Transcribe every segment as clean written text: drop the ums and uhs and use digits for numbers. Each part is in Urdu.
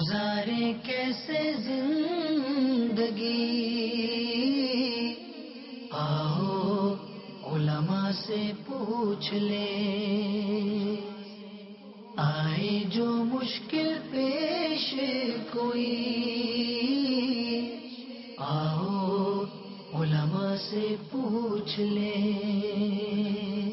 گزارے کیسے زندگی، آؤ علماء سے پوچھ لیں، آئے جو مشکل پیش کوئی، آؤ علماء سے پوچھ لیں۔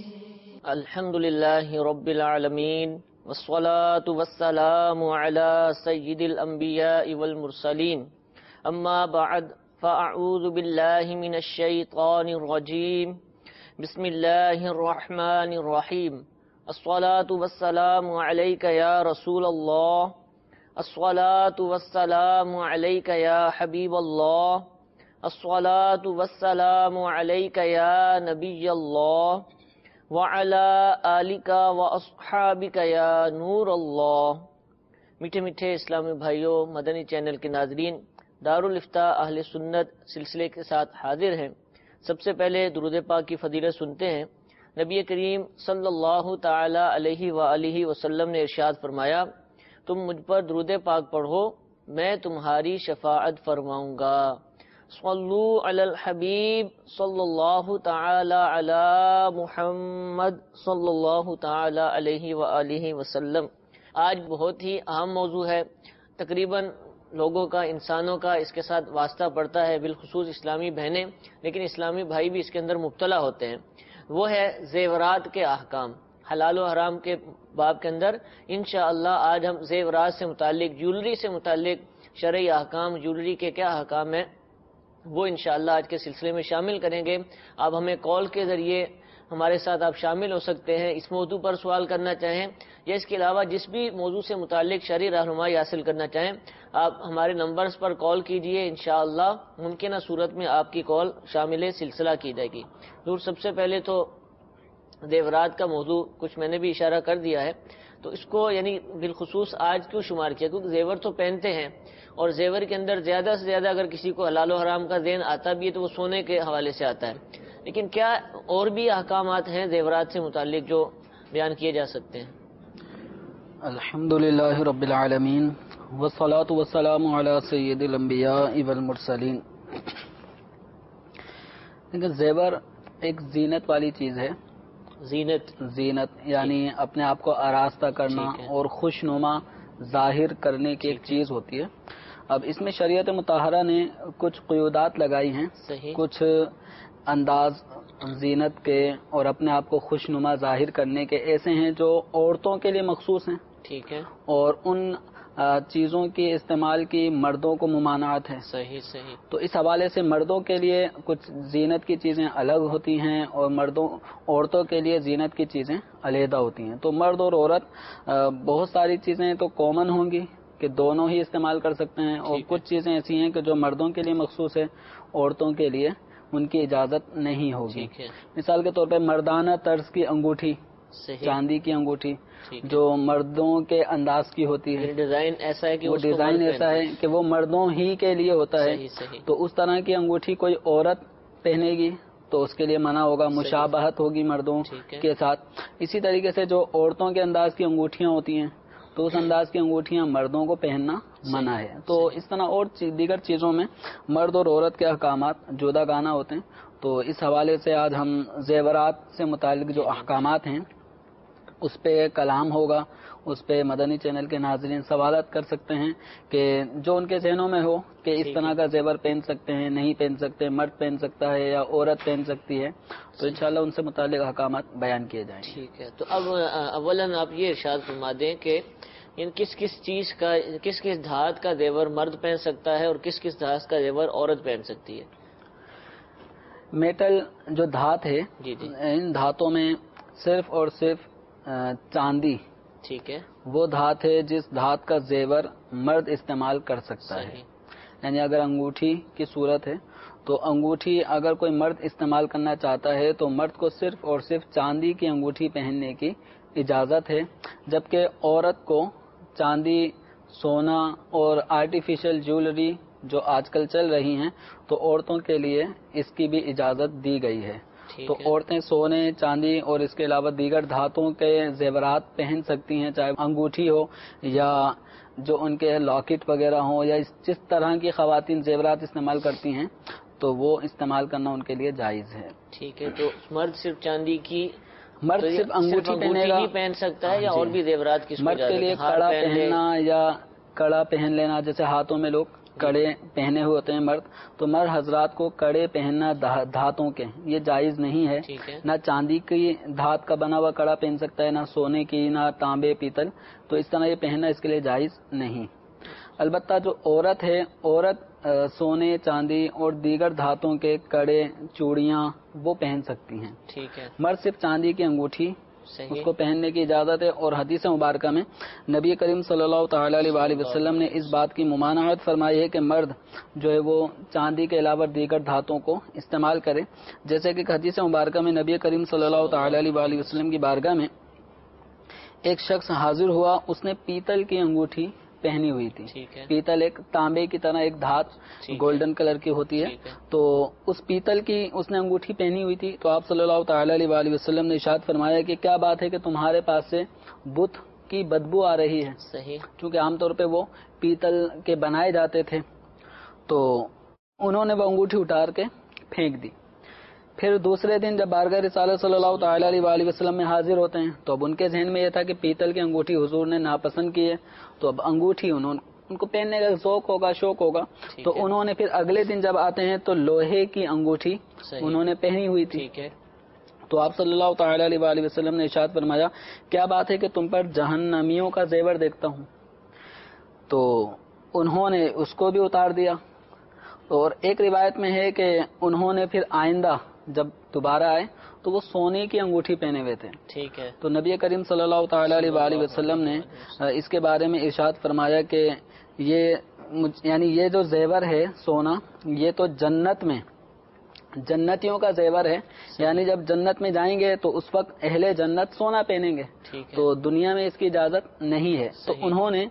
الحمدللہ رب العالمین والصلاة والسلام على سید الانبیاء والمرسلین، اما بعد فاعوذ باللہ من الشیطان الرجیم، بسم اللہ الرحمن الرحیم۔ الصلاة والسلام علیک یا رسول اللہ، الصلاة والسلام علیک یا حبیب اللہ، الصلاة والسلام علیک یا نبی اللہ، وعلی آلک واصحابک یا نور اللہ۔ میٹھے میٹھے اسلامی بھائیوں، مدنی چینل کے ناظرین، دارالافتاء اہل سنت سلسلے کے ساتھ حاضر ہیں۔ سب سے پہلے درود پاک کی فضیلت سنتے ہیں۔ نبی کریم صلی اللہ تعالی علیہ وآلہ وسلم نے ارشاد فرمایا، تم مجھ پر درود پاک پڑھو، میں تمہاری شفاعت فرماؤں گا۔ صلو علی الحبیب صلی اللہ تعالی علی محمد صلی اللہ تعالی علیہ وآلہ وسلم۔ آج بہت ہی اہم موضوع ہے، تقریباً لوگوں کا، انسانوں کا اس کے ساتھ واسطہ پڑتا ہے، بالخصوص اسلامی بہنیں، لیکن اسلامی بھائی بھی اس کے اندر مبتلا ہوتے ہیں۔ وہ ہے زیورات کے احکام، حلال و حرام کے باب کے اندر انشاءاللہ آج ہم زیورات سے متعلق، جولری سے متعلق شرعی احکام، جولری کے کیا احکام ہیں، وہ انشاءاللہ آج کے سلسلے میں شامل کریں گے۔ آپ ہمیں کال کے ذریعے ہمارے ساتھ آپ شامل ہو سکتے ہیں، اس موضوع پر سوال کرنا چاہیں یا اس کے علاوہ جس بھی موضوع سے متعلق شرعی رہنمائی حاصل کرنا چاہیں، آپ ہمارے نمبرز پر کال کیجئے، انشاءاللہ ممکنہ صورت میں آپ کی کال شامل سلسلہ کی جائے گی۔ دور سب سے پہلے تو زیورات کا موضوع کچھ میں نے بھی اشارہ کر دیا ہے، تو اس کو یعنی بالخصوص آج کیوں شمار کیا، کیونکہ زیور تو پہنتے ہیں، اور زیور کے اندر زیادہ سے زیادہ اگر کسی کو حلال و حرام کا ذہن آتا بھی ہے تو وہ سونے کے حوالے سے آتا ہے، لیکن کیا اور بھی احکامات ہیں زیورات سے متعلق جو بیان کیے جا سکتے ہیں؟ الحمدللہ رب العالمین والصلاة والسلام علی سید الانبیاء والمرسلین۔ زیور ایک زینت والی چیز ہے، زینت یعنی اپنے آپ کو آراستہ کرنا اور خوش نما ظاہر کرنے کی ایک چیز ہوتی ہے۔ اب اس میں شریعت مطہرہ نے کچھ قیودات لگائی ہیں، کچھ انداز زینت کے اور اپنے آپ کو خوش نما ظاہر کرنے کے ایسے ہیں جو عورتوں کے لیے مخصوص ہیں، ٹھیک ہے، اور ان چیزوں کی استعمال کی مردوں کو ممانعت ہے۔ صحیح۔ تو اس حوالے سے مردوں کے لیے کچھ زینت کی چیزیں الگ ہوتی ہیں اور عورتوں کے لیے زینت کی چیزیں علیحدہ ہوتی ہیں۔ تو مرد اور عورت بہت ساری چیزیں تو کامن ہوں گی کہ دونوں ہی استعمال کر سکتے ہیں، اور کچھ چیزیں ایسی ہیں کہ جو مردوں کے لیے مخصوص ہے، عورتوں کے لیے ان کی اجازت نہیں ہوگی۔ مثال کے طور پہ مردانہ طرز کی انگوٹھی، چاندی کی انگوٹھی جو مردوں کے انداز کی ہوتی ہے، ڈیزائن ایسا ہے کہ وہ ڈیزائن ایسا ہے کہ وہ مردوں ہی کے لیے ہوتا ہے، تو اس طرح کی انگوٹھی کوئی عورت پہنے گی تو اس کے لیے منع ہوگا، مشابہت ہوگی مردوں کے ساتھ۔ اسی طریقے سے جو عورتوں کے انداز کی انگوٹھیاں ہوتی ہیں تو اس انداز کی انگوٹھیاں مردوں کو پہننا منع ہے۔ تو اس طرح اور دیگر چیزوں میں مرد اور عورت کے احکامات جدا گانا ہوتے ہیں۔ تو اس حوالے سے آج ہم زیورات سے متعلق جو احکامات ہیں اس پہ کلام ہوگا، اس پہ مدنی چینل کے ناظرین سوالات کر سکتے ہیں کہ جو ان کے ذہنوں میں ہو کہ اس طرح کا زیور پہن سکتے ہیں، نہیں پہن سکتے، مرد پہن سکتا ہے یا عورت پہن سکتی ہے، تو انشاءاللہ ان سے متعلق احکامات بیان کیے جائیں گے۔ ٹھیک ہے، تو اب اولاً آپ یہ ارشاد فرما دیں کہ کس دھات کا زیور مرد پہن سکتا ہے اور کس دھات کا زیور عورت پہن سکتی ہے؟ میٹل جو دھات ہے، ان دھاتوں میں صرف اور صرف چاندی، ٹھیک ہے، وہ دھات ہے جس دھات کا زیور مرد استعمال کر سکتا ہے۔ یعنی اگر انگوٹھی کی صورت ہے تو انگوٹھی اگر کوئی مرد استعمال کرنا چاہتا ہے تو مرد کو صرف اور صرف چاندی کی انگوٹھی پہننے کی اجازت ہے، جبکہ عورت کو چاندی، سونا اور آرٹیفیشل جیولری جو آج کل چل رہی ہیں تو عورتوں کے لیے اس کی بھی اجازت دی گئی ہے۔ تو عورتیں سونے، چاندی اور اس کے علاوہ دیگر دھاتوں کے زیورات پہن سکتی ہیں، چاہے انگوٹھی ہو یا جو ان کے لاکٹ وغیرہ ہوں یا جس طرح کی خواتین زیورات استعمال کرتی ہیں تو وہ استعمال کرنا ان کے لیے جائز ہے. ٹھیک ہے. تو مرد صرف چاندی کی مرد صرف انگوٹھی پہن سکتا ہے یا اور بھی زیورات کی؟ مرد کے لیے کڑا پہننا یا کڑا پہن لینا، جیسے ہاتھوں میں لوگ کڑے پہنے ہوئے ہوتے ہیں مرد، تو مرد حضرات کو کڑے پہننا دھاتوں کے یہ جائز نہیں ہے. نہ چاندی کی دھات کا بنا ہوا کڑا پہن سکتا ہے، نہ سونے کی، نہ تانبے پیتل، تو اس طرح یہ پہننا اس کے لیے جائز نہیں. البتہ جو عورت ہے، عورت سونے چاندی اور دیگر دھاتوں کے کڑے چوڑیاں وہ پہن سکتی ہیں. ٹھیک ہے. مرد صرف چاندی کی انگوٹھی اس کو پہننے کی اجازت ہے. اور حدیث مبارکہ میں نبی کریم صلی اللہ تعالی علیہ وآلہ وسلم نے اس بات کی ممانعت فرمائی ہے کہ مرد جو ہے وہ چاندی کے علاوہ دیگر دھاتوں کو استعمال کرے. جیسے کہ حدیث مبارکہ میں نبی کریم صلی اللہ تعالی علیہ وآلہ وسلم کی بارگاہ میں ایک شخص حاضر ہوا، اس نے پیتل کی انگوٹھی پہنی ہوئی تھی. پیتل ایک تانبے کی طرح ایک دھات گولڈن کلر کی ہوتی ہے، تو اس پیتل کی اس نے انگوٹھی پہنی ہوئی تھی. تو آپ صلی اللہ تعالی علیہ وآلہ وسلم نے ارشاد فرمایا کہ کیا بات ہے کہ تمہارے پاس سے بت کی بدبو آ رہی ہے. صحیح. کیونکہ عام طور پہ وہ پیتل کے بنائے جاتے تھے. تو انہوں نے وہ انگوٹھی اٹھار کے پھینک دی. پھر دوسرے دن جب بارگاہ رسالت صلی اللہ تعالی علیہ وآلہ وسلم میں حاضر ہوتے ہیں تو اب ان کے ذہن میں یہ تھا کہ پیتل کی انگوٹھی حضور نے ناپسند کی ہے، تو اب انگوٹھی ان کو پہننے کا ذوق ہوگا، شوق ہوگا، تو انہوں نے پھر اگلے دن جب آتے ہیں تو لوہے کی انگوٹھی انہوں نے پہنی ہوئی تھی. تو آپ صلی اللہ تعالی علیہ وآلہ وسلم نے ارشاد فرمایا کیا بات ہے کہ تم پر جہنمیوں کا زیور دیکھتا ہوں. تو انہوں نے اس کو بھی اتار دیا. اور ایک روایت میں ہے کہ انہوں نے پھر آئندہ جب دوبارہ آئے تو وہ سونے کی انگوٹھی پہنے ہوئے تھے. ٹھیک ہے. تو نبی کریم صلی اللہ تعالی علیہ وآلہ وسلم نے اس کے بارے میں ارشاد فرمایا کہ یہ جو زیور ہے سونا، یہ تو جنت میں جنتیوں کا زیور ہے، یعنی جب جنت میں جائیں گے تو اس وقت اہل جنت سونا پہنیں گے. تو دنیا میں اس کی اجازت نہیں ہے. تو انہوں نے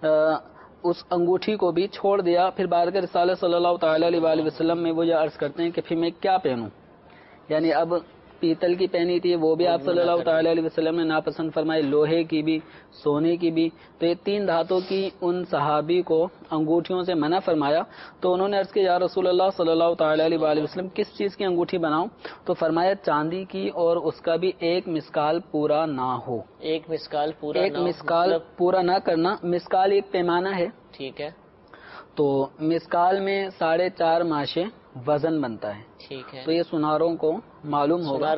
اس انگوٹھی کو بھی چھوڑ دیا. پھر بارگاہ رسالت صلی اللہ تعالی علیہ وآلہ وسلم میں وہ یہ عرض کرتے ہیں کہ پھر میں کیا پہنوں، یعنی اب پیتل کی پہنی تھی وہ بھی آپ صلی اللہ تعالی علیہ وسلم نے ناپسند فرمائی، لوہے کی بھی، سونے کی بھی. تو یہ تین دھاتوں کی ان صحابی کو انگوٹھیوں سے منع فرمایا. تو انہوں نے عرض کیا یا رسول اللہ صلی اللہ تعالی علیہ وآلہ وسلم کس چیز کی انگوٹھی بناؤں؟ تو فرمایا چاندی کی، اور اس کا بھی ایک مسکال پورا نہ ہو. ایک مسکال پورا نہ کرنا. مسکال ایک پیمانہ ہے. ٹھیک ہے. تو مسکال میں 4.5 ماشے وزن بنتا ہے. ٹھیک ہے. تو یہ سناروں کو معلوم ہوگا،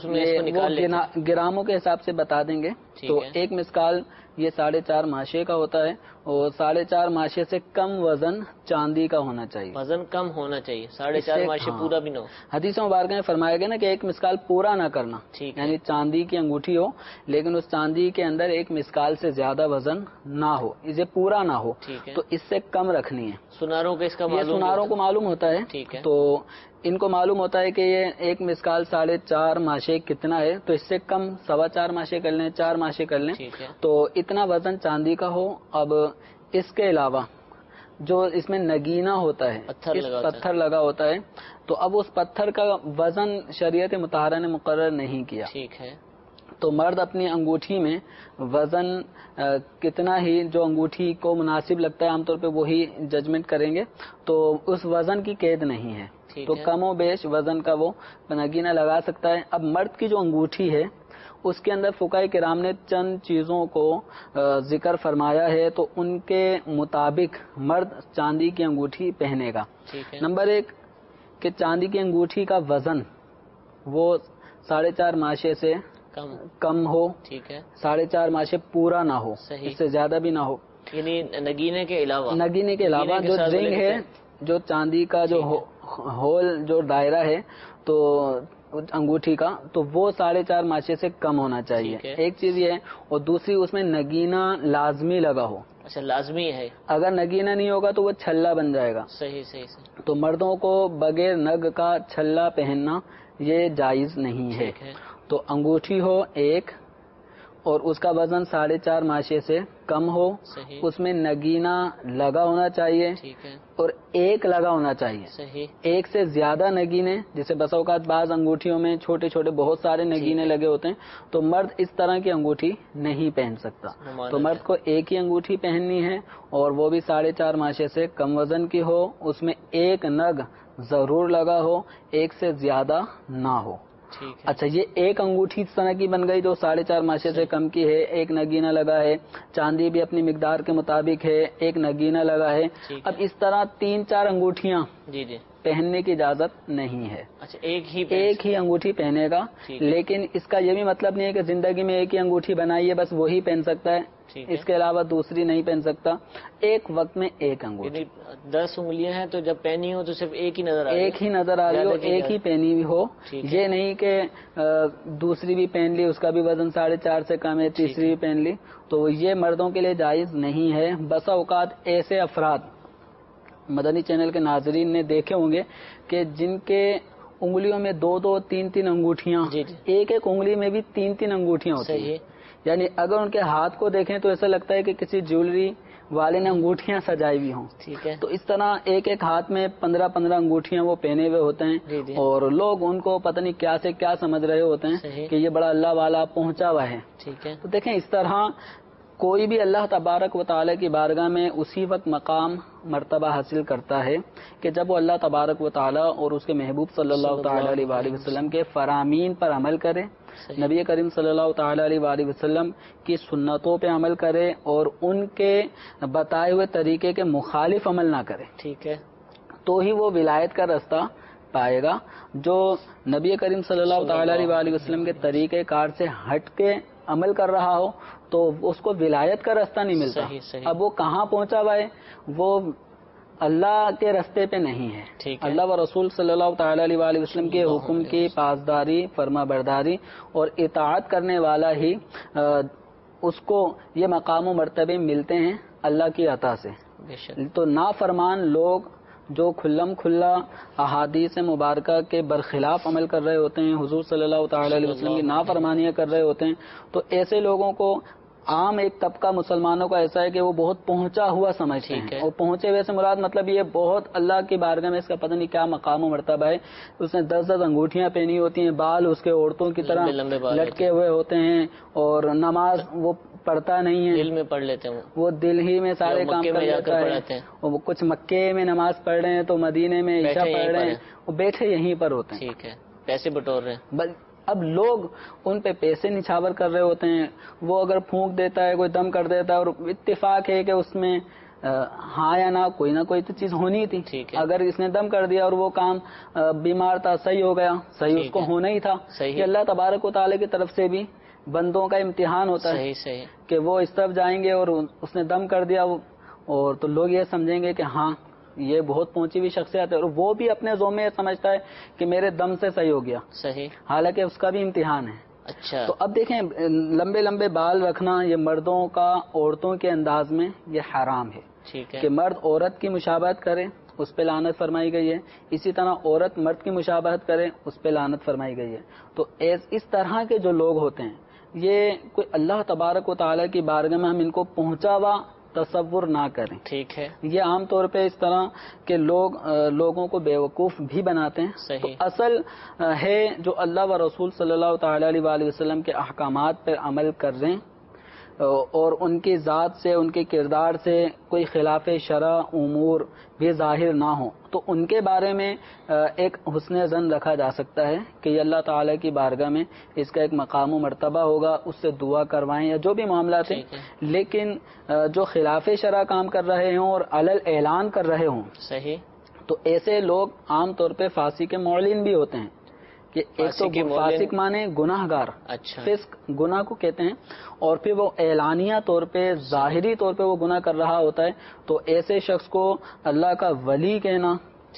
گراموں کے حساب سے بتا دیں گے. تو ایک مسکال یہ 4.5 ماشے کا ہوتا ہے، اور 4.5 ماشے سے کم وزن چاندی کا ہونا چاہیے. وزن کم ہونا چاہیے، 4.5 ماشے پورا بھی نہ ہو. حدیث مبارکہ میں فرمایا گیا نا کہ ایک مسکال پورا نہ کرنا، یعنی چاندی کی انگوٹھی ہو لیکن اس چاندی کے اندر ایک مسکال سے زیادہ وزن نہ ہو، اسے پورا نہ ہو، تو اس سے کم رکھنی ہے. سناروں کو معلوم ہوتا ہے. تو ان کو معلوم ہوتا ہے کہ یہ ایک مسکال 4.5 ماشے کتنا ہے، تو اس سے کم 4.25 ماشے کر لیں، 4 ماشے کر لیں، تو اتنا وزن چاندی کا ہو. اب اس کے علاوہ جو اس میں نگینہ ہوتا ہے، پتھر لگا ہوتا ہے، تو اب اس پتھر کا وزن شریعت مطہرہ نے مقرر نہیں کیا. ٹھیک ہے. تو مرد اپنی انگوٹھی میں وزن کتنا ہی جو انگوٹھی کو مناسب لگتا ہے عام طور پہ وہی ججمنٹ کریں گے. تو اس وزن کی قید نہیں ہے، تو کم و بیش وزن کا وہ نگینہ لگا سکتا ہے. اب مرد کی جو انگوٹھی ہے اس کے اندر فقہاء کرام نے چند چیزوں کو ذکر فرمایا ہے. تو ان کے مطابق مرد چاندی کی انگوٹھی پہنے گا. نمبر 1 کہ چاندی کی انگوٹھی کا وزن وہ 4.5 ماشے سے کم ہو. ٹھیک ہے. 4.5 ماشے پورا نہ ہو، اس سے زیادہ بھی نہ ہو. یعنی نگینے کے علاوہ جو رنگ ہے، جو چاندی کا جو ہول جو دائرہ ہے تو انگوٹھی کا، تو وہ 4.5 ماشے سے کم ہونا چاہیے. ایک چیز یہ ہے. اور دوسری اس میں نگینہ لازمی لگا ہو. اچھا، لازمی ہے. اگر نگینہ نہیں ہوگا تو وہ چھلا بن جائے گا. صحیح. تو مردوں کو بغیر نگ کا چھلا پہننا یہ جائز نہیں ہے. تو انگوٹھی ہو ایک، اور اس کا وزن 4.5 ماشے سے کم ہو. صحیح. اس میں نگینہ لگا ہونا چاہیے. ٹھیک ہے. اور ایک لگا ہونا چاہیے. صحیح. ایک سے زیادہ نگینے، جیسے بسا اوقات بعض انگوٹھیوں میں چھوٹے چھوٹے بہت سارے نگینے لگے ہوتے ہیں، تو مرد اس طرح کی انگوٹھی نہیں پہن سکتا. تو مرد کو ایک ہی انگوٹھی پہننی ہے، اور وہ بھی 4.5 ماشے سے کم وزن کی ہو. اس میں ایک نگ ضرور لگا ہو، ایک سے زیادہ نہ ہو. اچھا، یہ ایک انگوٹھی اس طرح کی بن گئی جو 4.5 ماشے سے کم کی ہے، ایک نگینہ لگا ہے. چاندی بھی اپنی مقدار کے مطابق ہے، ایک نگینہ لگا ہے. اب اس طرح 3-4 انگوٹھیاں پہننے کی اجازت نہیں ہے. اچھا، ایک ہی انگوٹھی پہنے گا. لیکن اس کا یہ بھی مطلب نہیں ہے کہ زندگی میں ایک ہی انگوٹھی بنائی ہے بس وہی پہن سکتا ہے، اس کے علاوہ دوسری نہیں پہن سکتا. ایک وقت میں ایک انگوٹھی. 10 انگلیاں ہیں تو جب پہنی ہو تو صرف ایک ہی نظر آ رہی ہو، ایک ہی پہنی ہوئی ہو. یہ نہیں کہ دوسری بھی پہن لی، اس کا بھی وزن 4.5 سے کم ہے، تیسری بھی پہن لی. تو یہ مردوں کے لیے جائز نہیں ہے. بسا اوقات ایسے افراد مدنی چینل کے ناظرین نے دیکھے ہوں گے کہ جن کے انگلیوں میں 2-2 3-3 انگوٹھیاں، ایک انگلی میں بھی 3-3 انگوٹھیاں ہوتی ہیں. یعنی اگر ان کے ہاتھ کو دیکھیں تو ایسا لگتا ہے کہ کسی جیولری والے نے انگوٹھیاں سجائی ہوئی ہوں. تو اس طرح ایک ہاتھ میں 15-15 انگوٹھیاں وہ پہنے ہوئے ہوتے ہیں، اور لوگ ان کو پتہ نہیں کیا سے کیا سمجھ رہے ہوتے ہیں کہ یہ بڑا اللہ والا پہنچا ہوا ہے. تو دیکھیں، اس طرح کوئی بھی اللہ تبارک و تعالی کی بارگاہ میں اسی وقت مقام مرتبہ حاصل کرتا ہے کہ جب وہ اللہ تبارک و تعالی اور اس کے محبوب صلی اللہ تعالی علیہ وآلہ وسلم کے فرامین پر عمل کرے، نبی کریم صلی اللہ تعالی علیہ وآلہ وسلم کی سنتوں پہ عمل کرے، اور ان کے بتائے ہوئے طریقے کے مخالف عمل نہ کرے. تو ہی وہ ولایت کا راستہ پائے گا. جو نبی کریم صلی اللہ تعالی علیہ وآلہ وسلم کے طریقہ کار سے ہٹ کے عمل کر رہا ہو تو اس کو ولایت کا راستہ نہیں ملتا. اب وہ کہاں پہنچا ہوا ہے؟ وہ اللہ کے راستے پہ نہیں ہے. اللہ و رسول صلی اللہ تعالی علیہ وآلہ وسلم کے حکم کی پاسداری، فرما برداری اور اطاعت کرنے والا ہی اس کو یہ مقام و مرتبے ملتے ہیں اللہ کی عطا سے. تو نافرمان لوگ جو کھلم کھلا احادیث مبارکہ کے برخلاف عمل کر رہے ہوتے ہیں، حضور صلی اللہ تعالی علیہ وسلم کی نافرمانیاں کر رہے ہوتے ہیں، تو ایسے لوگوں کو عام ایک طبقہ مسلمانوں کا ایسا ہے کہ وہ بہت پہنچا ہوا سمجھتے ہیں. اور پہنچے ہوئے سے مراد مطلب یہ بہت اللہ کی بارگاہ میں اس کا پتہ نہیں کیا مقام و مرتبہ ہے. اس نے 10 انگوٹھیاں پہنی ہوتی ہیں، بال اس کے عورتوں کی طرح لٹکے ہوئے ہوتے ہیں، اور نماز وہ پڑھتا نہیں ہے، دل میں پڑھ لیتے ہیں، وہ دل ہی میں سارے کام کر لیتا ہے. وہ کچھ مکے میں نماز پڑھ رہے ہیں تو مدینے میں عشاء پڑھ رہے ہیں، وہ بیٹھے یہیں پر ہوتے ہیں. پیسے بٹور رہے ہیں. اب لوگ ان پہ پیسے نچھاور کر رہے ہوتے ہیں. وہ اگر پھونک دیتا ہے، کوئی دم کر دیتا ہے، اور اتفاق ہے کہ اس میں ہاں یا نہ کوئی تو چیز ہونی تھی. اگر اس نے دم کر دیا اور وہ کام بیمار تھا، صحیح ہو گیا، صحیح اس کو ہونا ہی تھا. کہ اللہ تبارک و تعالی کی طرف سے بھی بندوں کا امتحان ہوتا ہے کہ وہ اس طرف جائیں گے اور اس نے دم کر دیا، اور تو لوگ یہ سمجھیں گے کہ ہاں یہ بہت پہنچی ہوئی شخصیت ہے، اور وہ بھی اپنے ذوق میں سمجھتا ہے کہ میرے دم سے صحیح ہو گیا. حالانکہ اس کا بھی امتحان ہے. اچھا، تو اب دیکھیں، لمبے لمبے بال رکھنا یہ مردوں کا عورتوں کے انداز میں یہ حرام ہے. کہ مرد عورت کی مشابہت کرے، اس پہ لعنت فرمائی گئی ہے. اسی طرح عورت مرد کی مشابہت کرے، اس پہ لعنت فرمائی گئی ہے. تو اس طرح کے جو لوگ ہوتے ہیں، یہ کوئی اللہ تبارک و تعالی کی بارگاہ میں ہم ان کو پہنچا ہوا تصور نہ کریں. یہ عام طور پہ اس طرح کے لوگوں کو بیوقوف بھی بناتے ہیں. تو اصل ہے جو اللہ و رسول صلی اللہ تعالی علیہ وآلہ وسلم کے احکامات پر عمل کر رہے ہیں، اور ان کی ذات سے، ان کے کردار سے کوئی خلاف شرع امور بھی ظاہر نہ ہو، تو ان کے بارے میں ایک حسن ظن رکھا جا سکتا ہے کہ یہ اللہ تعالیٰ کی بارگاہ میں اس کا ایک مقام و مرتبہ ہوگا، اس سے دعا کروائیں یا جو بھی معاملات ہیں. لیکن جو خلاف شرع کام کر رہے ہوں اور علل اعلان کر رہے ہوں، تو ایسے لوگ عام طور پہ فاسق کے معلن بھی ہوتے ہیں. کہ ایک تو فاسق مانے گناہ گار، فسق گناہ کو کہتے ہیں، اور پھر وہ اعلانیہ طور پہ، ظاہری طور پہ وہ گناہ کر رہا ہوتا ہے. تو ایسے شخص کو اللہ کا ولی کہنا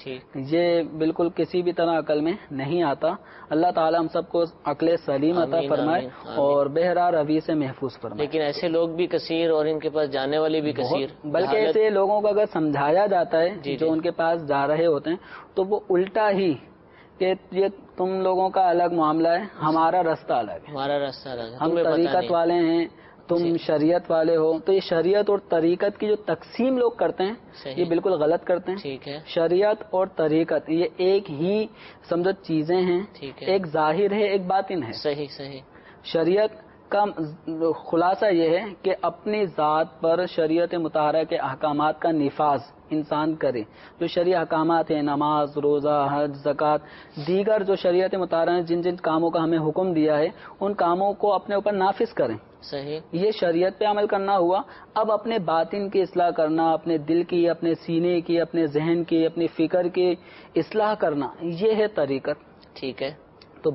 یہ بالکل کسی بھی طرح عقل میں نہیں آتا. اللہ تعالیٰ ہم سب کو عقل سلیم عطا فرمائے اور بہرا روی سے محفوظ فرمائے. لیکن ایسے لوگ بھی کثیر اور ان کے پاس جانے والے بھی کثیر. بلکہ ایسے لوگوں کو اگر سمجھایا جاتا ہے جو ان کے پاس جا رہے ہوتے ہیں، تو وہ الٹا ہی کہ یہ تم لوگوں کا الگ معاملہ ہے، ہمارا راستہ الگ ہے، ہمارا راستہ الگ ہے، ہم تمہیں پتہ طریقت نہیں۔ والے ہیں، تم شریعت والے ہو۔ تو یہ شریعت اور طریقت کی جو تقسیم لوگ کرتے ہیں صحیح، یہ بالکل غلط کرتے ہیں۔ ٹھیک ہے، شریعت اور طریقت یہ ایک ہی سمجھو چیزیں ہیں، ٹھیک ہے، ایک ظاہر ہے ایک باطن ہے۔ صحیح صحیح، شریعت کا خلاصہ یہ ہے کہ اپنی ذات پر شریعت مطہرہ کے احکامات کا نفاذ انسان کرے۔ جو شرعی احکامات ہیں، نماز، روزہ، حج، زکوٰۃ، دیگر جو شریعت مطہرہ نے جن جن کاموں کا ہمیں حکم دیا ہے ان کاموں کو اپنے اوپر نافذ کریں۔ صحیح، یہ شریعت پہ عمل کرنا ہوا۔ اب اپنے باطن کی اصلاح کرنا، اپنے دل کی، اپنے سینے کی، اپنے ذہن کی، اپنی فکر کی اصلاح کرنا، یہ ہے طریقت۔ ٹھیک ہے، تو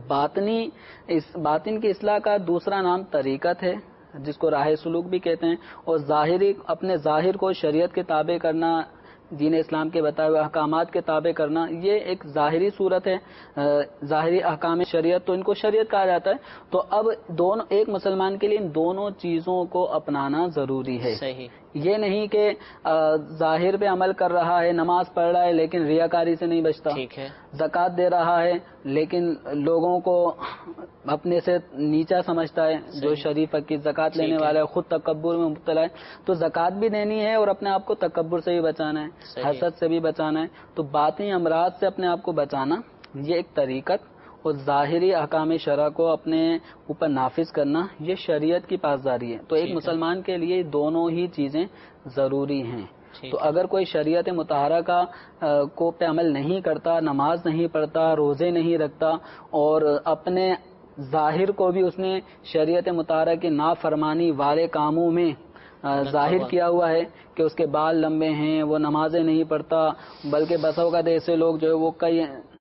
باطن کی اصلاح کا دوسرا نام طریقت ہے، جس کو راہ سلوک بھی کہتے ہیں۔ اور اپنے ظاہر کو شریعت کے تابع کرنا، دین اسلام کے بتائے ہوئے احکامات کے تابع کرنا، یہ ایک ظاہری صورت ہے، ظاہری احکام شریعت، تو ان کو شریعت کہا جاتا ہے۔ تو اب ایک مسلمان کے لیے ان دونوں چیزوں کو اپنانا ضروری ہے۔ صحیح، یہ نہیں کہ ظاہر پہ عمل کر رہا ہے، نماز پڑھ رہا ہے لیکن ریاکاری سے نہیں بچتا، ٹھیک ہے، زکوٰۃ دے رہا ہے لیکن لوگوں کو اپنے سے نیچا سمجھتا ہے، جو شریف فقیر زکوٰۃ لینے والا ہے خود تکبر میں مبتلا ہے۔ تو زکوٰۃ بھی دینی ہے اور اپنے آپ کو تکبر سے بھی بچانا ہے، حسد سے بھی بچانا ہے۔ تو باطنی امراض سے اپنے آپ کو بچانا، یہ ایک طریقت، اور ظاہری احکام شرع کو اپنے اوپر نافذ کرنا، یہ شریعت کی پاسداری ہے۔ تو ایک مسلمان کے لیے دونوں ہی چیزیں ضروری ہیں۔ تو اگر کوئی شریعت مطہرہ کو پہ عمل نہیں کرتا، نماز نہیں پڑھتا، روزے نہیں رکھتا، اور اپنے ظاہر کو بھی اس نے شریعت مطہرہ کی نافرمانی والے کاموں میں ظاہر کیا ہوا ہے کہ اس کے بال لمبے ہیں، وہ نمازیں نہیں پڑھتا، بلکہ بسا اوقات ایسے لوگ جو ہے وہ کئی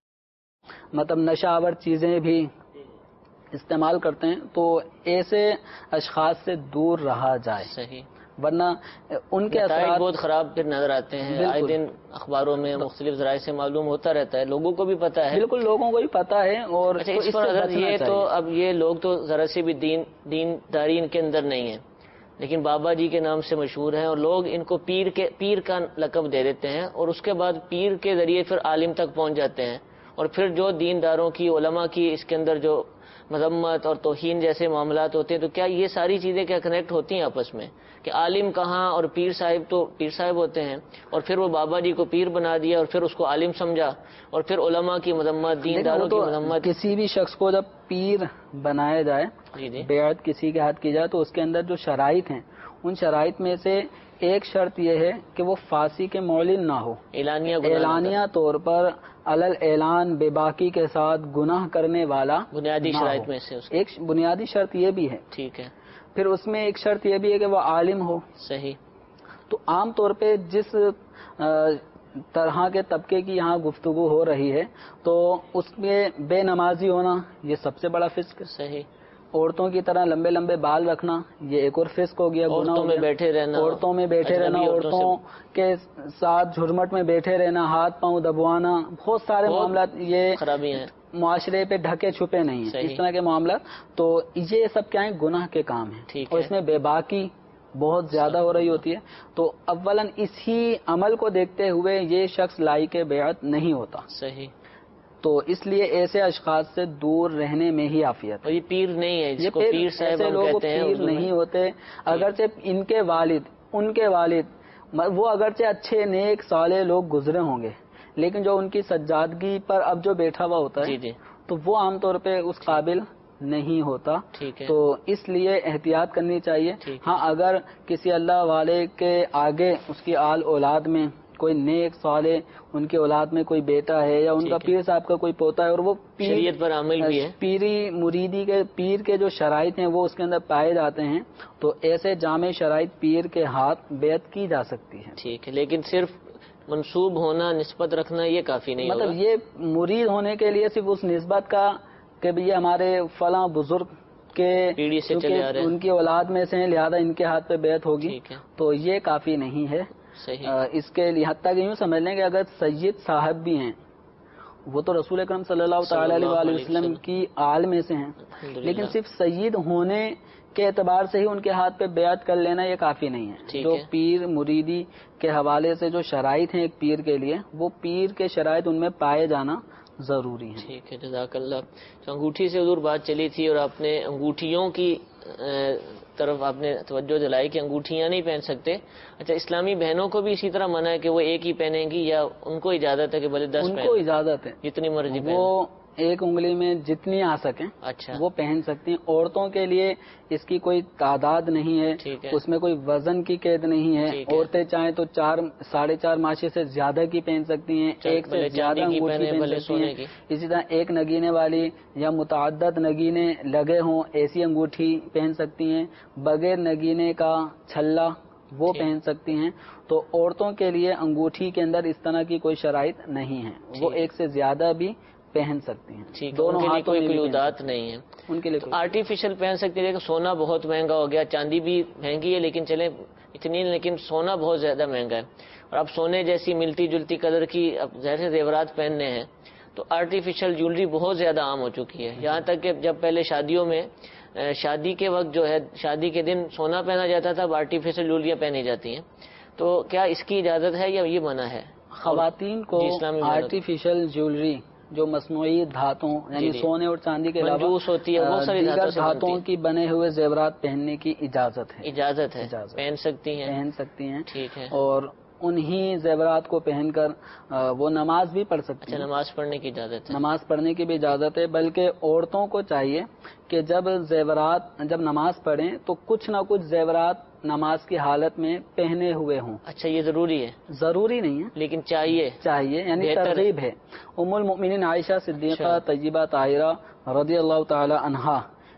نشہ آور چیزیں بھی استعمال کرتے ہیں، تو ایسے اشخاص سے دور رہا جائے، صحیح، ورنہ ان کے اثرات بہت خراب پھر نظر آتے ہیں۔ آئے دن اخباروں میں مختلف ذرائع سے معلوم ہوتا رہتا ہے، لوگوں کو بھی پتہ ہے، بالکل لوگوں کو بھی پتہ ہے۔ اور اس پر اگر یہ تو اب یہ لوگ تو ذرا سے بھی دینداری ان کے اندر نہیں ہے، لیکن بابا جی کے نام سے مشہور ہیں، اور لوگ ان کو پیر کا لقب دے دیتے ہیں، اور اس کے بعد پیر کے ذریعے پھر عالم تک پہنچ جاتے ہیں، اور پھر جو دینداروں کی، علماء کی اس کے اندر جو مذمت اور توہین جیسے معاملات ہوتے ہیں، تو کیا یہ ساری چیزیں کیا کنیکٹ ہوتی ہیں آپس میں کہ عالم کہاں اور پیر صاحب تو پیر صاحب ہوتے ہیں، اور پھر وہ بابا جی کو پیر بنا دیا اور پھر اس کو عالم سمجھا، اور پھر علماء کی مذمت، دینداروں کی مذمت۔ کسی بھی شخص کو جب پیر بنایا جائے، بیعت کسی کے ہاتھ کی جائے، تو اس کے اندر جو شرائط ہیں، ان شرائط میں سے ایک شرط یہ ہے کہ وہ فاسق کے معلن نہ ہو، اعلانیہ طور پر علل اعلان بے باکی کے ساتھ گناہ کرنے والا بنیادی شرائط میں سے ایک بنیادی شرط یہ بھی ہے۔ ٹھیک ہے، پھر اس میں ایک شرط یہ بھی ہے کہ وہ عالم ہو۔ صحیح۔ تو عام طور پہ جس طرح کے طبقے کی یہاں گفتگو ہو رہی ہے، تو اس میں بے نمازی ہونا یہ سب سے بڑا فسق ہے۔ صحیح۔ عورتوں کی طرح لمبے لمبے بال رکھنا یہ ایک اور فسق ہو گیا، گناہ ہو گیا۔ عورتوں میں بیٹھے رہنا، عورتوں کے ساتھ جھرمٹ میں بیٹھے رہنا، ہاتھ پاؤں دبوانا، بہت سارے معاملات یہ خرابی ہیں، معاشرے پہ ڈھکے چھپے نہیں ہیں، اس طرح کے معاملات۔ تو یہ سب کیا ہیں؟ گناہ کے کام ہیں، اور اس میں بے باکی بہت زیادہ ہو رہی ہوتی ہے۔ تو اولاً اسی عمل کو دیکھتے ہوئے یہ شخص لائق بیعت نہیں ہوتا۔ صحیح۔ تو اس لیے ایسے اشخاص سے دور رہنے میں ہی عافیت ہے۔ یہ پیر نہیں ہے، یہ پیر ایسے لوگ پیر نہیں ہوتے، اگرچہ ان کے والد وہ اگرچہ اچھے نیک صالح لوگ گزرے ہوں گے، لیکن جو ان کی سجادگی پر اب جو بیٹھا ہوا ہوتا ہے تو وہ عام طور پہ اس قابل نہیں ہوتا۔ تو اس لیے احتیاط کرنی چاہیے۔ ہاں، اگر کسی اللہ والے کے آگے اس کی آل اولاد میں کوئی نیک صالح، ان کی اولاد میں کوئی بیٹا ہے یا ان کا پیر صاحب کا کوئی پوتا ہے، اور وہ شریعت پر عامل بھی ہے، پیری مریدی کے پیر کے جو شرائط ہیں وہ اس کے اندر پائے جاتے ہیں، تو ایسے جامع شرائط پیر کے ہاتھ بیعت کی جا سکتی ہے۔ ٹھیک ہے، لیکن صرف منسوب ہونا، نسبت رکھنا یہ کافی نہیں، مطلب یہ مرید ہونے کے لیے صرف اس نسبت کا کہ یہ ہمارے فلاں بزرگ کے پیڑھی سے چلے آ رہے ہیں، ان کی اولاد میں سے ہیں لہذا ان کے ہاتھ پہ بیعت ہوگی، تو یہ کافی نہیں ہے۔ اس کے لیے حتیٰ کہ یوں سمجھ لیں کہ اگر سید صاحب بھی ہیں، وہ تو رسول اکرم صلی اللہ تعالی علیہ وسلم کی آل میں سے ہیں، لیکن صرف سید ہونے کے اعتبار سے ہی ان کے ہاتھ پہ بیعت کر لینا یہ کافی نہیں ہے۔ جو پیر مریدی کے حوالے سے جو شرائط ہیں ایک پیر کے لیے، وہ پیر کے شرائط ان میں پائے جانا ضروری ہیں. ٹھیک ہے، جزاک اللہ. تو انگوٹھی سے حضور بات چلی تھی اور آپ نے انگوٹھیوں کی طرف آپ نے توجہ دلائی کہ انگوٹھیاں نہیں پہن سکتے. اچھا، اسلامی بہنوں کو بھی اسی طرح منع ہے کہ وہ ایک ہی پہنیں گی یا ان کو اجازت ہے کہ بھلے 10 ان کو اجازت ہے جتنی مرضی پہنیں؟ وہ ایک انگلی میں جتنی آ سکیں اچھا، وہ پہن سکتی ہیں. عورتوں کے لیے اس کی کوئی تعداد نہیں ہے، ٹھیک ہے، اس میں کوئی وزن کی قید نہیں ہے. ٹھیک ہے. عورتیں چاہیں تو 4.5 ماشے سے زیادہ کی پہن سکتی ہیں، ایک سے بھلے زیادہ چاندی کی انگوٹھی پہنے، پہن بھلے سکتی سونے ہیں. کی. اسی طرح ایک نگینے والی یا متعدد نگینے لگے ہوں ایسی انگوٹھی پہن سکتی ہیں. بغیر نگینے کا چھلا وہ ٹھیک. پہن سکتی ہیں. تو عورتوں کے لیے انگوٹھی کے اندر اس طرح کی کوئی شرائط نہیں ہے، وہ ٹھیک. ایک سے زیادہ بھی پہن سکتی ہیں. ٹھیک ہے، دونوں ان کے لیے ہاتھوں کوئی میں بھی پہن قیودات سکتی ہیں. نہیں ہے. ان کے لیے تو کوئی آرٹیفیشل پہن سکتی ہے. دیکھو سونا بہت مہنگا ہو گیا، چاندی بھی مہنگی ہے لیکن چلے اتنی، لیکن سونا بہت زیادہ مہنگا ہے. اور اب سونے جیسی ملتی جلتی قدر کی اب ظاہر سے زیورات پہننے ہیں تو آرٹیفیشل جیولری بہت زیادہ عام ہو چکی ہے. یہاں تک کہ جب پہلے شادیوں میں شادی کے وقت جو ہے شادی کے دن سونا پہنا جاتا تھا، اب آرٹیفیشل جیولریاں پہنی جاتی ہیں. تو کیا اس کی اجازت ہے یا یہ منع ہے؟ خواتین کو آرٹیفیشل جیولری جو مصنوعی دھاتوں یعنی سونے اور چاندی کے علاوہ منجوس ہوتی ہے، بہت ساری دیگر دھاتوں کی بنے ہوئے زیورات پہننے کی اجازت ہے. اجازت ہے، پہن سکتی ہیں. ٹھیک ہے. اور انہی زیورات کو پہن کر وہ نماز بھی پڑھ سکتی ہیں. اچھا، نماز پڑھنے کی اجازت ہے. نماز پڑھنے کی بھی اجازت ہے، بلکہ عورتوں کو چاہیے کہ جب نماز پڑھیں تو کچھ نہ کچھ زیورات نماز کی حالت میں پہنے ہوئے ہوں. اچھا، یہ ضروری ہے؟ ضروری نہیں ہے لیکن چاہیے یعنی ترغیب ہے. ام المؤمنین عائشہ صدیقہ طیبہ طاہرہ رضی اللہ تعالی عنہا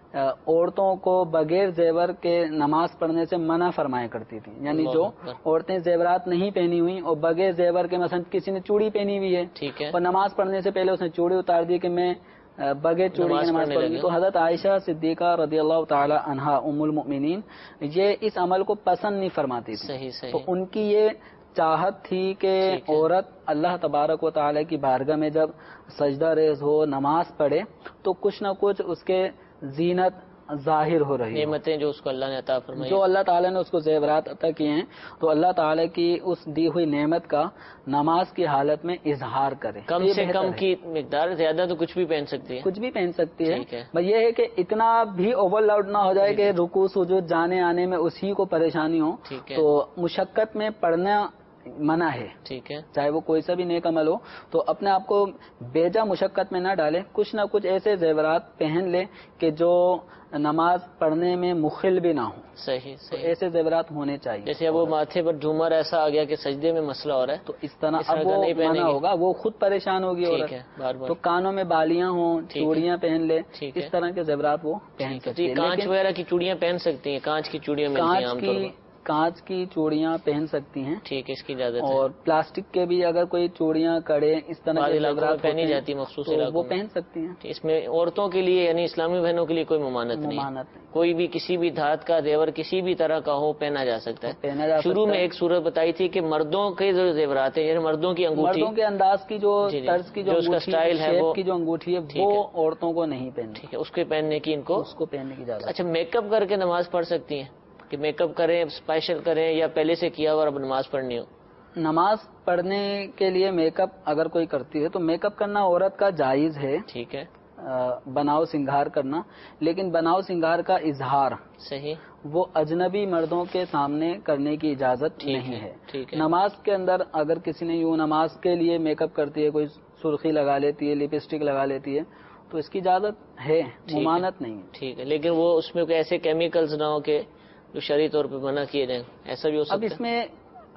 عورتوں کو بغیر زیور کے نماز پڑھنے سے منع فرمایا کرتی تھی. یعنی جو عورتیں زیورات نہیں پہنی ہوئی اور بغیر زیور کے مثلا کسی نے چوڑی پہنی ہوئی ہے اور نماز پڑھنے سے پہلے اس نے چوڑی اتار دی کہ میں بغیر چوڑی کی نماز پڑھوں گی، تو حضرت عائشہ صدیقہ رضی اللہ تعالی عنہا ام المؤمنین یہ اس عمل کو پسند نہیں فرماتی تھی. تو ان کی یہ چاہت تھی کہ عورت اللہ تبارک و تعالی کی بارگاہ میں جب سجدہ ریز ہو، نماز پڑھے تو کچھ نہ کچھ اس کے زینت ظاہر ہو رہی نعمتیں جو اس کو اللہ نے عطا فرمائی، جو اللہ تعالیٰ نے اس کو زیورات عطا کیے ہیں، تو اللہ تعالیٰ کی اس دی ہوئی نعمت کا نماز کی حالت میں اظہار کرے. کم سے کم کی مقدار، زیادہ تو کچھ بھی پہن سکتی ہے. کچھ بھی پہن سکتی ہے. بس یہ ہے کہ اتنا بھی اوور لاؤڈ نہ ہو جائے کہ رکوع سجود جانے آنے میں اسی کو پریشانی ہو. تو مشقت میں پڑھنا منع ہے. ٹھیک ہے، چاہے وہ کوئی سا بھی نیک عمل ہو تو اپنے آپ کو بیجا مشقت میں نہ ڈالے. کچھ نہ کچھ ایسے زیورات پہن لے کہ جو نماز پڑھنے میں مخل بھی نہ ہو. صحیح. ایسے زیورات ہونے چاہیے. جیسے اب وہ ماتھے پر جھومر ایسا آ گیا کہ سجدے میں مسئلہ ہو رہا ہے، تو اس طرح اب وہ منع ہوگا، وہ خود پریشان ہوگی. اور تو کانوں میں بالیاں ہوں، چوڑیاں پہن لے، اس طرح کے زیورات وہ پہن سکتی ہے. کانچ وغیرہ کی چوڑیاں پہن سکتی ہیں، کانچ کی چوڑیاں ملتی ہیں عام طور پر. کانچ کی چوڑیاں پہن سکتی ہیں. ٹھیک ہے، اس کی اجازت ہے. اور پلاسٹک کے بھی اگر کوئی چوڑیاں کڑے اس طرح کے زیورات پہنی جاتی مخصوص علاقوں وہ پہن سکتی ہیں. اس میں عورتوں کے لیے یعنی اسلامی بہنوں کے لیے کوئی ممانعت نہیں. کوئی بھی کسی بھی دھات کا زیور کسی بھی طرح کا ہو پہنا جا سکتا ہے. شروع میں ایک صورت بتائی تھی کہ مردوں کے جو زیورات ہیں، یعنی مردوں کی انگوٹھی، مردوں کے انداز کی جو طرز کی جو اس کا اسٹائل ہے، وہ کی جو انگوٹھی ہے وہ عورتوں کو نہیں پہننی. ٹھیک ہے، اس کے پہننے کی اس کو پہننے کی اجازت. اچھا، میک اپ کر کے نماز پڑھ سکتی ہیں کہ میک اپ کریں، اسپیشل کریں، یا پہلے سے کیا ہوا اب نماز پڑھنی ہو؟ نماز پڑھنے کے لیے میک اپ اگر کوئی کرتی ہے تو میک اپ کرنا عورت کا جائز ہے. ٹھیک ہے، بناؤ سنگھار کرنا، لیکن بناؤ سنگھار کا اظہار صحیح وہ اجنبی مردوں کے سامنے کرنے کی اجازت نہیں ہے. نماز کے اندر اگر کسی نے یوں نماز کے لیے میک اپ کرتی ہے، کوئی سرخی لگا لیتی ہے، لپسٹک لگا لیتی ہے، تو اس کی اجازت ہے، ممانعت نہیں ہے. ٹھیک ہے، لیکن وہ اس میں کوئی ایسے کیمیکلز نہ ہو کہ جو شرعی طور پہ منع کیے جائیں، ایسا بھی ہو سکتا ہے. اب اس میں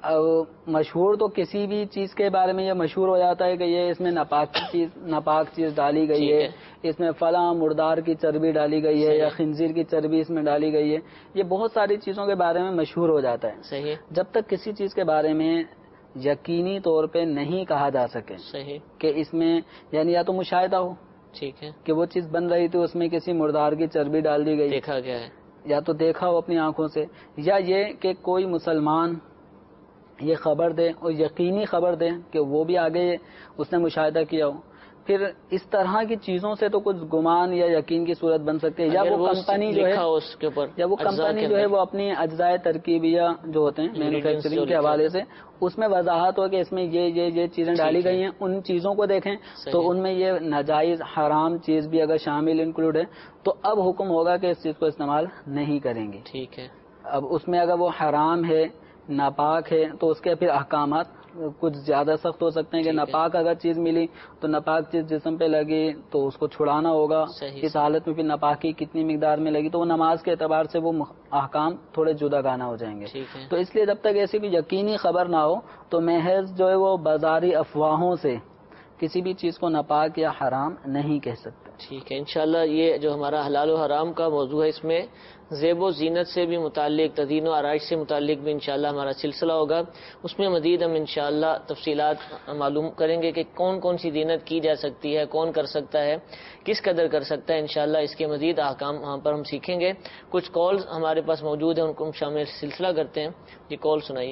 مشہور تو کسی بھی چیز کے بارے میں یہ مشہور ہو جاتا ہے کہ یہ اس میں ناپاک چیز ڈالی گئی ہے، اس میں فلاں مردار کی چربی ڈالی گئی ہے یا خنزیر کی چربی اس میں ڈالی گئی ہے. یہ بہت ساری چیزوں کے بارے میں مشہور ہو جاتا ہے. صحیح. جب تک کسی چیز کے بارے میں یقینی طور پہ نہیں کہا جا سکے صحیح کہ اس میں یعنی یا تو مشاہدہ ہو، ٹھیک ہے، کہ وہ چیز بن رہی تھی اس میں کسی مردار کی چربی ڈال دی گئی، دیکھا گیا ہے، یا تو دیکھا ہو اپنی آنکھوں سے، یا یہ کہ کوئی مسلمان یہ خبر دے اور یقینی خبر دے کہ وہ بھی آگے اس نے مشاہدہ کیا ہو. پھر اس طرح کی چیزوں سے تو کچھ گمان یا یقین کی صورت بن سکتی ہے. یا وہ کمپنی جو ہے اس کے اوپر یا وہ کمپنی جو ہے وہ اپنی اجزاء ترکیبیہ جو ہوتے ہیں مینوفیکچرنگ کے حوالے سے اس میں وضاحت ہو کہ اس میں یہ چیزیں ڈالی گئی ہیں, ان چیزوں کو دیکھیں تو ان میں یہ ناجائز حرام چیز بھی اگر شامل انکلوڈ ہے تو اب حکم ہوگا کہ اس چیز کو استعمال نہیں کریں گے. ٹھیک ہے. اب اس میں اگر وہ حرام ہے, ناپاک ہے, تو اس کے پھر احکامات کچھ زیادہ سخت ہو سکتے ہیں کہ ناپاک اگر چیز ملی تو ناپاک چیز جسم پہ لگی تو اس کو چھڑانا ہوگا. اس حالت میں پھر ناپاکی کتنی مقدار میں لگی تو وہ نماز کے اعتبار سے وہ احکام تھوڑے جدا گانا ہو جائیں گے. تو اس لیے جب تک ایسی بھی یقینی خبر نہ ہو تو محض جو ہے وہ بازاری افواہوں سے کسی بھی چیز کو ناپاک یا حرام نہیں کہہ سکتے. ٹھیک ہے. انشاءاللہ یہ جو ہمارا حلال و حرام کا موضوع ہے اس میں زیب و زینت سے بھی متعلق, تزئین و آرائش سے متعلق بھی انشاءاللہ ہمارا سلسلہ ہوگا. اس میں مزید ہم انشاءاللہ تفصیلات معلوم کریں گے کہ کون کون سی زینت کی جا سکتی ہے, کون کر سکتا ہے, کس قدر کر سکتا ہے. انشاءاللہ اس کے مزید احکام وہاں پر ہم سیکھیں گے. کچھ کالز ہمارے پاس موجود ہیں, ان کو ہم شامل سلسلہ کرتے ہیں. جی کال سنائیے.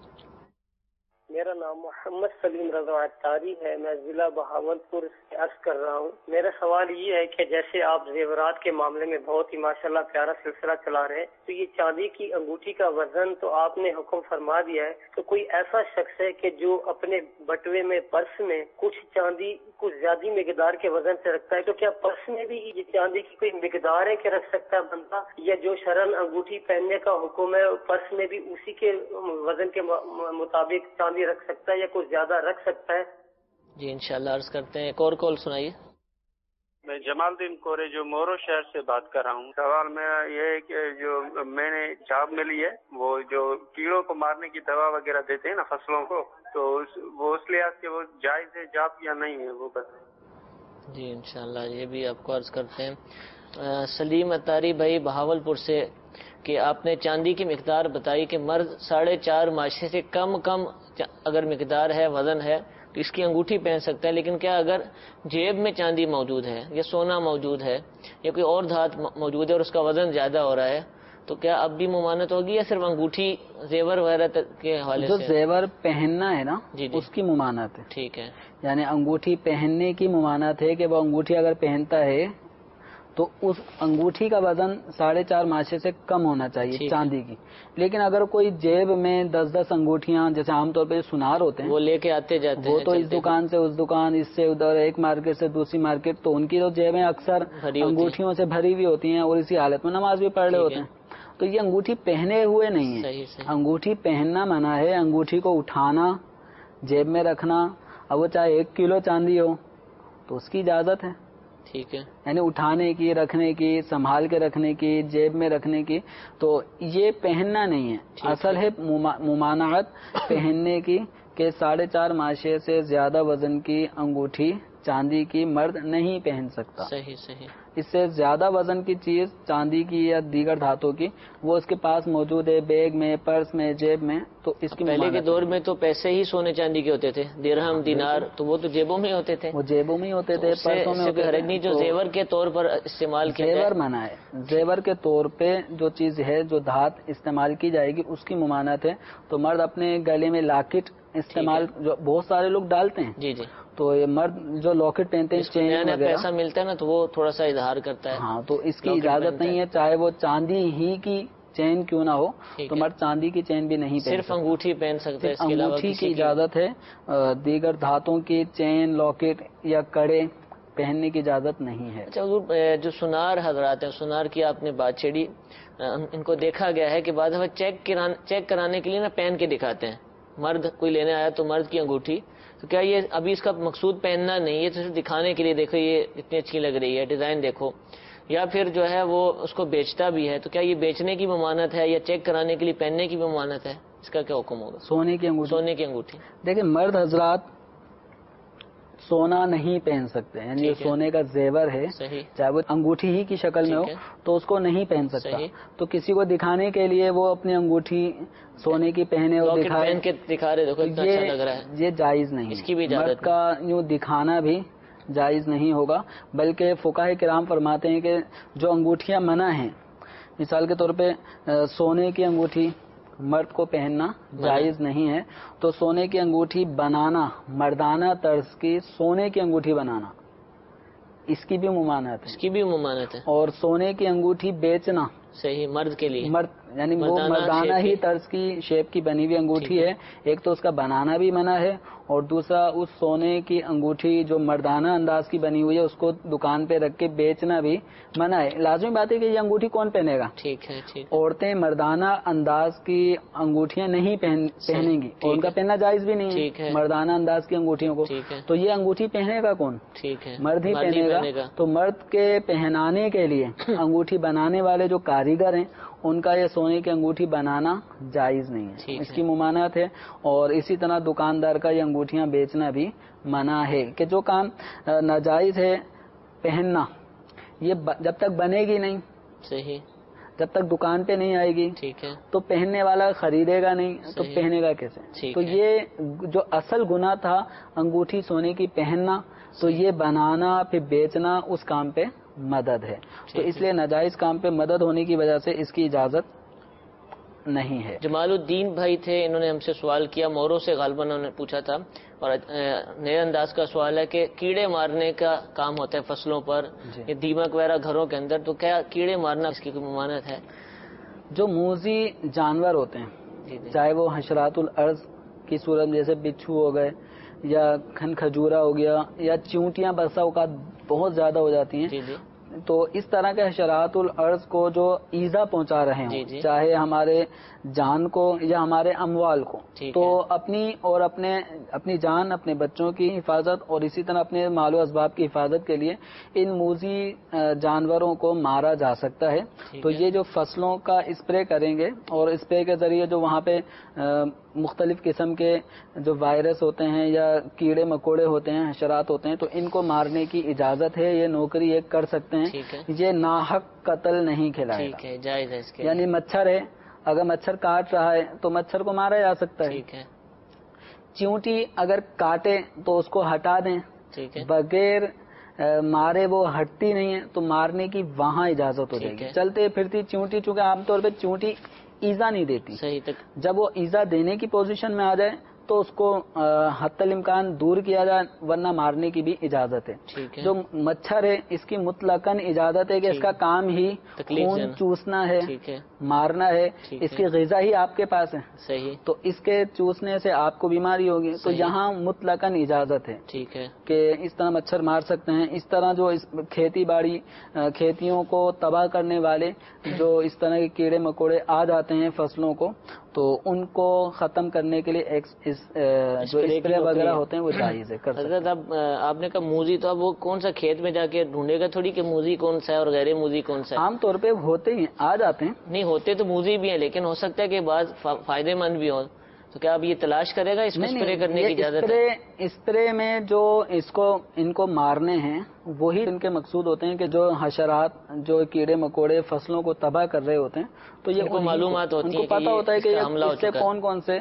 میرا نام محمد سلیم رضا اتاری ہے. میں ضلع بہاولپور سے عرض کر رہا ہوں. میرا سوال یہ ہے کہ جیسے آپ زیورات کے معاملے میں بہت ہی ماشاءاللہ پیارا سلسلہ چلا رہے ہیں, تو یہ چاندی کی انگوٹھی کا وزن تو آپ نے حکم فرما دیا ہے, تو کوئی ایسا شخص ہے کہ جو اپنے بٹوے میں, پرس میں کچھ چاندی کچھ زیادہ مقدار کے وزن سے رکھتا ہے, تو کیا پرس میں بھی یہ چاندی کی کوئی مقدار ہے کہ رکھ سکتا ہے بندہ, یا جو شرعاً انگوٹھی پہننے کا حکم ہے پرس میں بھی اسی کے وزن کے مطابق چاندی رکھ سکتا ہے یا کچھ زیادہ رکھ سکتا ہے؟ جی انشاءاللہ عرض کرتے ہیں. ایک اور کال سنائیے. میں جمال الدین کورے جو مورو شہر سے بات کر رہا ہوں. سوال میرا یہ ہے کہ جو میں نے جاب ملی ہے وہ جو کیڑوں کو مارنے کی دوا وغیرہ دیتے ہیں نا فصلوں کو, تو وہ اس لحاظ سے وہ جائز ہے جاب یا نہیں ہے وہ بتائیں. جی انشاءاللہ یہ بھی آپ کو عرض کرتے ہیں. سلیم اتاری بھائی بہاولپور سے کہ آپ نے چاندی کی مقدار بتائی کہ مرد 4.5 ماشے سے کم اگر مقدار ہے, وزن ہے, تو اس کی انگوٹھی پہن سکتا ہے. لیکن کیا اگر جیب میں چاندی موجود ہے یا سونا موجود ہے یا کوئی اور دھات موجود ہے اور اس کا وزن زیادہ ہو رہا ہے تو کیا اب بھی ممانعت ہوگی یا صرف انگوٹھی زیور وغیرہ کے حوالے سے؟ جو زیور پہننا ہے نا اس کی ممانعت ہے. ٹھیک ہے. یعنی انگوٹھی پہننے کی ممانعت ہے کہ وہ انگوٹھی اگر پہنتا ہے تو اس انگوٹھی کا وزن 4.5 ماشے سے کم ہونا چاہیے چاندی کی. لیکن اگر کوئی جیب میں 10 انگوٹھیاں جیسے عام طور پہ سنار ہوتے ہیں وہ لے کے آتے جاتے ہیں, وہ تو اس دکان سے اس دکان, اس سے ادھر, ایک مارکیٹ سے دوسری مارکیٹ, تو ان کی تو جیبیں اکثر انگوٹھیوں سے بھری ہوئی ہوتی ہیں اور اسی حالت میں نماز بھی پڑھ رہے ہوتے ہیں. تو یہ انگوٹھی پہنے ہوئے نہیں ہے. انگوٹھی پہننا منع ہے. انگوٹھی کو اٹھانا, جیب میں رکھنا, اب وہ چاہے 1 کلو چاندی ہو تو اس کی اجازت ہے. ٹھیک ہے. یعنی اٹھانے کی, رکھنے کی, سنبھال کے رکھنے کی, جیب میں رکھنے کی, تو یہ پہننا نہیں ہے. اصل ہے ممانعت پہننے کی کہ 4.5 ماشے سے زیادہ وزن کی انگوٹھی چاندی کی مرد نہیں پہن سکتا. صحیح. اس سے زیادہ وزن کی چیز چاندی کی یا دیگر دھاتوں کی وہ اس کے پاس موجود ہے, بیگ میں, پرس میں, جیب میں, تو اس کی پہلے کے دور میں تو پیسے ہی سونے چاندی کے ہوتے تھے, درہم, دینار, تو وہ تو جیبوں میں ہوتے تھے. وہ جیبوں میں ہی ہوتے تھے, پرسوں میں ہوتے تھے. جو زیور کے طور پر استعمال کیا زیور منع ہے. زیور کے طور پہ جو چیز ہے, جو دھات استعمال کی جائے گی اس کی ممانعت ہے. تو مرد اپنے گلے میں لاکٹ استعمال جو بہت سارے لوگ ڈالتے ہیں, جی تو یہ مرد جو لاکٹ پہنتے ہیں, چین وغیرہ, پیسہ ملتا ہے نا تو وہ تھوڑا سا اظہار کرتا ہے. ہاں, تو اس کی اجازت نہیں ہے, چاہے وہ چاندی ہی کی چین کیوں نہ ہو, تو مرد چاندی کی چین بھی نہیں پہن صرف انگوٹھی پہن سکتے ہیں. انگوٹھی کی اجازت ہے, دیگر دھاتوں کی چین, لاکٹ یا کڑے پہننے کی اجازت نہیں ہے. اچھا حضور, جو سنار حضرات ہیں, سنار کی آپ نے بات چھیڑی, ان کو دیکھا گیا ہے کہ بعض دفعہ چیک کرانے کے لیے نا پہن کے دکھاتے ہیں. مرد کوئی لینے آیا تو مرد کی انگوٹھی, تو کیا یہ ابھی اس کا مقصود پہننا نہیں ہے, تو صرف دکھانے کے لیے دیکھو یہ اتنی اچھی لگ رہی ہے, ڈیزائن دیکھو, یا پھر جو ہے وہ اس کو بیچتا بھی ہے, تو کیا یہ بیچنے کی ممانعت ہے یا چیک کرانے کے لیے پہننے کی بھی ممانعت ہے؟ اس کا کیا حکم ہوگا؟ سونے کی انگوٹھی دیکھیں, مرد حضرات سونا نہیں پہن سکتے, یعنی جو سونے کا زیور ہے چاہے وہ انگوٹھی ہی کی شکل میں ہو تو اس کو نہیں پہن سکتا. تو کسی کو دکھانے کے لیے وہ اپنی انگوٹھی سونے کی پہنے اور دکھا رہے, یہ جائز نہیں. مرد کا یوں دکھانا بھی جائز نہیں ہوگا, بلکہ فقہاء کرام فرماتے ہیں کہ جو انگوٹھیاں منع ہیں, مثال کے طور پہ سونے کی انگوٹھی مرد کو پہننا جائز نہیں ہے, تو سونے کی انگوٹھی بنانا, مردانہ طرز کی سونے کی انگوٹھی بنانا اس کی بھی ممانعت ہے، اس کی بھی ممانعت ہے. اور سونے کی انگوٹھی بیچنا صحیح مرد کے لیے، مرد یعنی وہ مردانہ ہی طرز کی شیپ کی بنی ہوئی انگوٹھی ہے. ایک تو اس کا بنانا بھی منع ہے، اور دوسرا اس سونے کی انگوٹھی جو مردانہ انداز کی بنی ہوئی ہے اس کو دکان پہ رکھ کے بیچنا بھی منع ہے. لازمی بات ہے کہ یہ انگوٹھی کون پہنے گا؟ ٹھیک ہے. عورتیں مردانہ انداز کی انگوٹھیاں نہیں پہنیں گی، اور ان کا پہننا جائز بھی نہیں ہے مردانہ انداز کی انگوٹھیوں کو. تو یہ انگوٹھی پہنے گا کون؟ ٹھیک ہے، مرد ہی پہنے گا. تو مرد کے پہنانے کے لیے انگوٹھی بنانے والے جو کاریگر ہیں ان کا یہ سونے کی انگوٹھی بنانا جائز نہیں ہے، اس کی ممانعت ہے. اور اسی طرح دکاندار کا یہ انگوٹھیاں بیچنا بھی منع ہے. کہ جو کام ناجائز ہے پہننا، یہ جب تک بنے گی نہیں، صحیح، جب تک دکان پہ نہیں آئے گی، ٹھیک ہے، تو پہننے والا خریدے گا نہیں، تو پہنے گا کیسے؟ تو یہ جو اصل گناہ تھا انگوٹھی سونے کی پہننا، تو یہ بنانا پھر بیچنا اس کام پہ مدد ہے. تو اس لیے ناجائز کام پہ مدد ہونے کی وجہ سے اس کی اجازت نہیں ہے. جمال الدین بھائی تھے، انہوں نے ہم سے سوال کیا، موروں سے غالباً انہوں نے پوچھا تھا، اور نئے انداز کا سوال ہے کہ کیڑے مارنے کا کام ہوتا ہے فصلوں پر، یہ دیمک وغیرہ گھروں کے اندر، تو کیا کیڑے مارنا اس کی کوئی ممانعت ہے؟ جو موذی جانور ہوتے ہیں، چاہے وہ حشرات الارض کی صورت جیسے بچھو ہو گئے، یا کھن کھجورا ہو گیا، یا چیونٹیاں بسا اوقات بہت زیادہ ہو جاتی ہیں، تو اس طرح کے حشرات الارض کو جو ایذا پہنچا رہے ہیں، چاہے ہمارے جان کو یا ہمارے اموال کو، تو اپنی اور اپنی جان، اپنے بچوں کی حفاظت اور اسی طرح اپنے مال و اسباب کی حفاظت کے لیے ان موذی جانوروں کو مارا جا سکتا ہے. تو یہ جو فصلوں کا اسپرے کریں گے، اور اسپرے کے ذریعے جو وہاں پہ مختلف قسم کے جو وائرس ہوتے ہیں یا کیڑے مکوڑے ہوتے ہیں، حشرات ہوتے ہیں، تو ان کو مارنے کی اجازت ہے. یہ نوکری یہ کر سکتے ہیں. یہ ناحق قتل نہیں کھلائے گا. جائز ہے اس کے، یعنی مچھر ہے، اگر مچھر کاٹ رہا ہے تو مچھر کو مارا جا سکتا ہے. چیونٹی اگر کاٹے تو اس کو ہٹا دیں، بغیر مارے وہ ہٹتی نہیں ہے تو مارنے کی وہاں اجازت ہو جائے گی. چلتے پھرتی چیونٹی، چونکہ عام طور پہ چیونٹی ایزا نہیں دیتی، جب وہ ایزا دینے کی پوزیشن میں آ جائے تو اس کو حتی الامکان دور کیا جائے، ورنہ مارنے کی بھی اجازت ہے. جو مچھر ہے اس کی مطلقاً اجازت ہے کہ اس کا کام ہی خون چوسنا ہے، مارنا ہے، اس کی غذا ہی آپ کے پاس ہے، تو اس کے چوسنے سے آپ کو بیماری ہوگی. تو یہاں مطلقاً اجازت ہے کہ اس طرح مچھر مار سکتے ہیں. اس طرح جو کھیتی باڑی کھیتیوں کو تباہ کرنے والے جو اس طرح کے کیڑے مکوڑے آ جاتے ہیں فصلوں کو، تو ان کو ختم کرنے کے لیے جو اسپرے وغیرہ ہوتے ہیں وہ جائز ہے. حضرت آپ نے کہا موذی، تو اب وہ کون سا کھیت میں جا کے ڈھونڈے گا تھوڑی کہ موذی کون سا ہے اور غیر موذی کون سا ہے؟ عام طور پہ ہوتے ہی آ جاتے ہیں. نہیں ہوتے تو موذی بھی ہیں، لیکن ہو سکتا ہے کہ بعض فائدے مند بھی ہوں. تو کیا اب یہ تلاش کرے گا اس کو اسپرے کرنے کی اجازت ہے؟ اسپرے میں جو ان کو مارنے ہیں وہی ان کے مقصود ہوتے ہیں کہ جو حشرات، جو کیڑے مکوڑے فصلوں کو تباہ کر رہے ہوتے ہیں، تو یہ کو معلومات ہوتی ہے، ان کو پتا ہوتا ہے کہ اس سے کون سے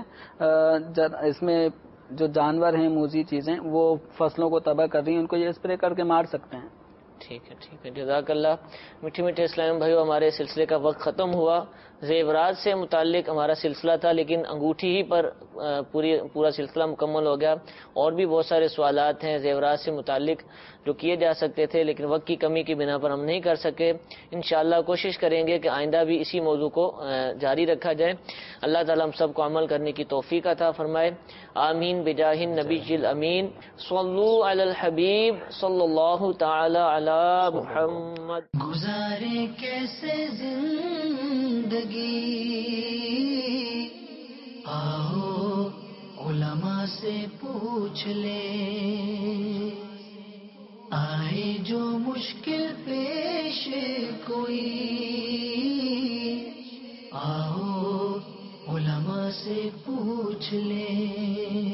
اس میں جو جانور ہیں، موذی چیزیں وہ فصلوں کو تباہ کر رہی ہیں، ان کو یہ اسپرے کر کے مار سکتے ہیں. ٹھیک ہے، جزاک اللہ. میٹھے میٹھے اسلام بھائیو، ہمارے سلسلے کا وقت ختم ہوا. زیورات سے متعلق ہمارا سلسلہ تھا، لیکن انگوٹھی ہی پر پورا سلسلہ مکمل ہو گیا. اور بھی بہت سارے سوالات ہیں زیورات سے متعلق جو کیے جا سکتے تھے، لیکن وقت کی کمی کی بنا پر ہم نہیں کر سکے. انشاءاللہ کوشش کریں گے کہ آئندہ بھی اسی موضوع کو جاری رکھا جائے. اللہ تعالیٰ ہم سب کو عمل کرنے کی توفیق عطا فرمائے. آمین بجاہ النبی الامین. صلو علی الحبیب صلی اللہ تعالی علی محمد. گزارے کیسے زندگی، آؤ علماء سے پوچھ لے. آئے جو مشکل پیش کوئی، آؤ علماء سے پوچھ لے.